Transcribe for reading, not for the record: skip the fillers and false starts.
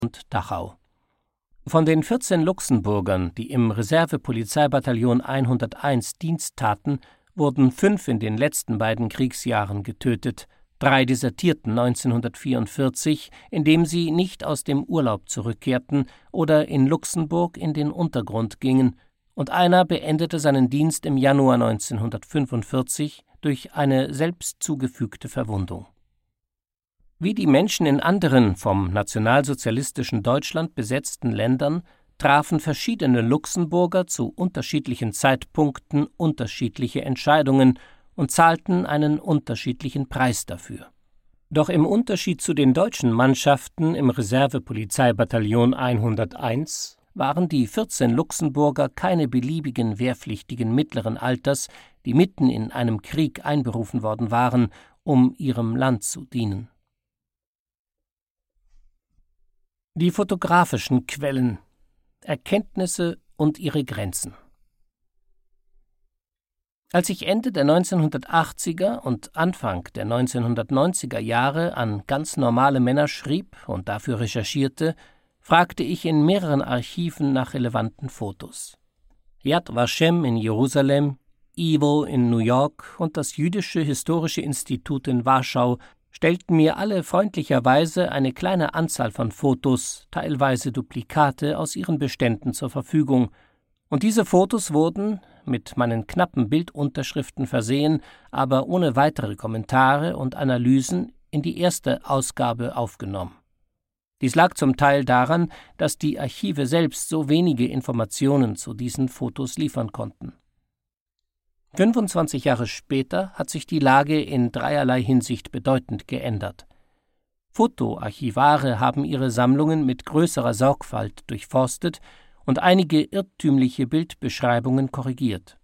und Dachau. Von den 14 Luxemburgern, die im Reserve-Polizeibataillon 101 Dienst taten, wurden 5 in den letzten beiden Kriegsjahren getötet, 3 desertierten 1944, indem sie nicht aus dem Urlaub zurückkehrten oder in Luxemburg in den Untergrund gingen, und einer beendete seinen Dienst im Januar 1945 durch eine selbst zugefügte Verwundung. Wie die Menschen in anderen vom nationalsozialistischen Deutschland besetzten Ländern trafen verschiedene Luxemburger zu unterschiedlichen Zeitpunkten unterschiedliche Entscheidungen und zahlten einen unterschiedlichen Preis dafür. Doch im Unterschied zu den deutschen Mannschaften im Reserve-Polizeibataillon 101 waren die 14 Luxemburger keine beliebigen Wehrpflichtigen mittleren Alters, die mitten in einem Krieg einberufen worden waren, um ihrem Land zu dienen. Die fotografischen Quellen, Erkenntnisse und ihre Grenzen. Als ich Ende der 1980er und Anfang der 1990er Jahre an ganz normale Männer schrieb und dafür recherchierte, fragte ich in mehreren Archiven nach relevanten Fotos. Yad Vashem in Jerusalem, IWO in New York und das Jüdische Historische Institut in Warschau stellten mir alle freundlicherweise eine kleine Anzahl von Fotos, teilweise Duplikate, aus ihren Beständen zur Verfügung, und diese Fotos wurden, mit meinen knappen Bildunterschriften versehen, aber ohne weitere Kommentare und Analysen, in die erste Ausgabe aufgenommen. Dies lag zum Teil daran, dass die Archive selbst so wenige Informationen zu diesen Fotos liefern konnten. 25 Jahre später hat sich die Lage in dreierlei Hinsicht bedeutend geändert. Fotoarchivare haben ihre Sammlungen mit größerer Sorgfalt durchforstet und einige irrtümliche Bildbeschreibungen korrigiert.